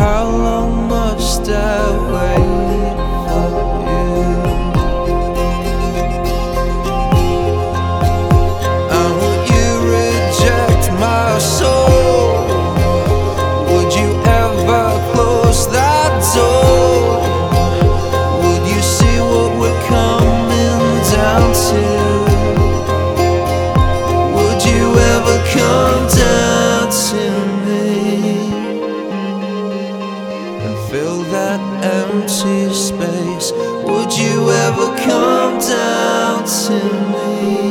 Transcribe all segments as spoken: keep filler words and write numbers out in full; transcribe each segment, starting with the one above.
How long must I wait for you? And would you reject my soul? Would you ever close that door? Would you see what we're coming down to? Would you ever come down to me and fill that empty space? Would you ever come down to me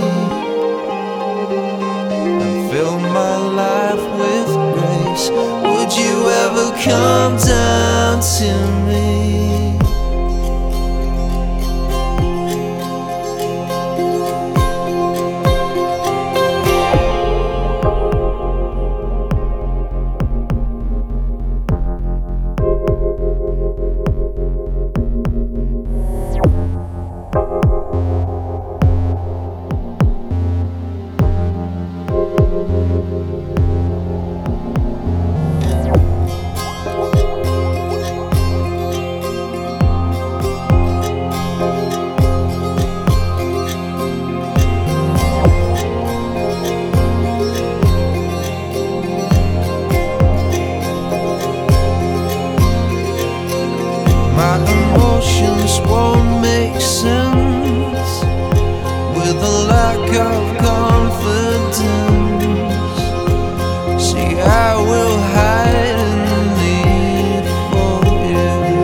and fill my life with grace? Would you ever come down to me? My emotions won't make sense with a lack of confidence. See, I will hide in the need for you.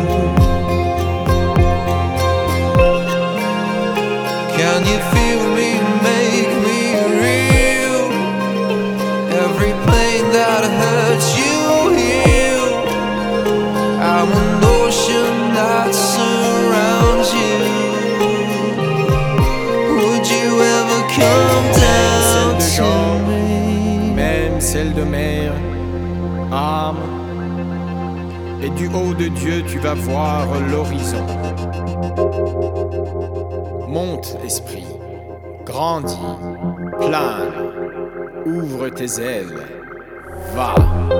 Can you feel me, make me real? Every pain that hurts you heal. I'm an ocean that surrounds you. Would you ever come down to me? Même celle de mer, âme, et du haut de Dieu tu vas voir l'horizon. Monte, esprit, grandis, plane, ouvre tes ailes, va.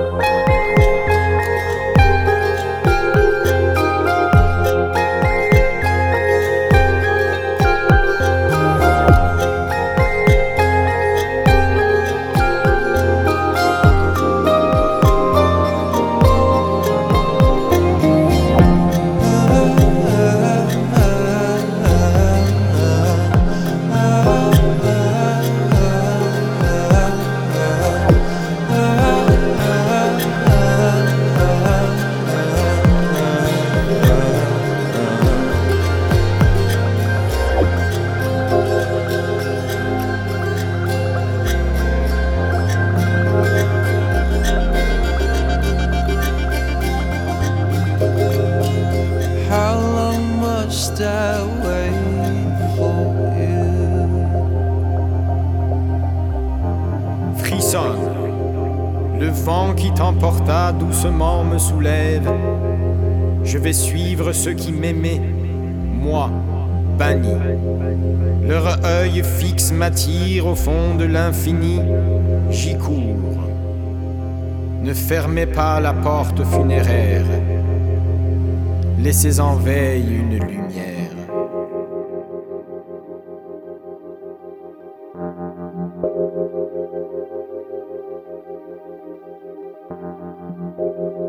How long must I wait for you? Frissonne, le vent qui t'emporta doucement me soulève. Je vais suivre ceux qui m'aimaient, moi, banni. Leur œil fixe m'attire au fond de l'infini, j'y cours. Ne fermez pas la porte funéraire, laissez en veille une lumière. Thank you.